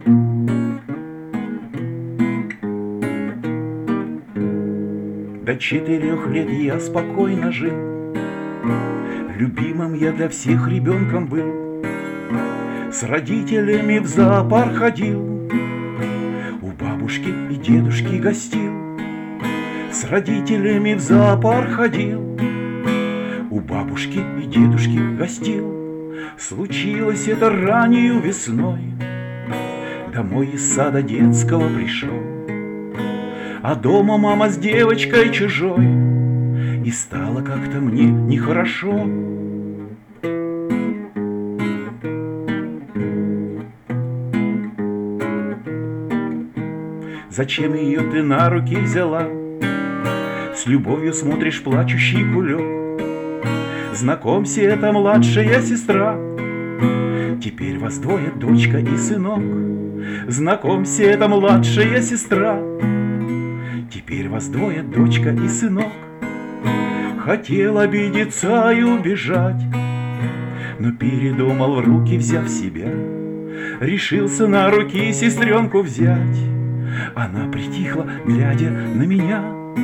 До 4 лет я спокойно жил, любимым я для всех ребенком был. С родителями в зоопарк ходил, у бабушки и дедушки гостил. С родителями в зоопарк ходил, у бабушки и дедушки гостил. Случилось это раннею весной, домой из сада детского пришел, а дома мама с девочкой чужой, и стало как-то мне нехорошо. Зачем ее ты на руки взяла? С любовью смотришь плачущий кулек. Знакомься, это младшая сестра, теперь вас двое, дочка и сынок. Знакомься, это младшая сестра, теперь вас двое, дочка и сынок. Хотел обидеться и убежать, но передумал, в руки взяв себя, решился на руки сестренку взять. Она притихла, глядя на меня.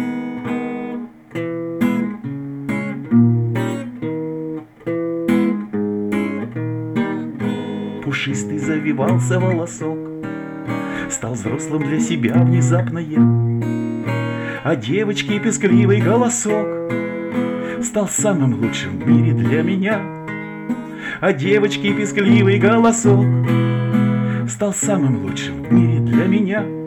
Пушистый завивался волосок, стал взрослым для себя внезапно я. А девочки пескливый голосок стал самым лучшим в мире для меня. А девочки пескливый голосок стал самым лучшим в мире для меня.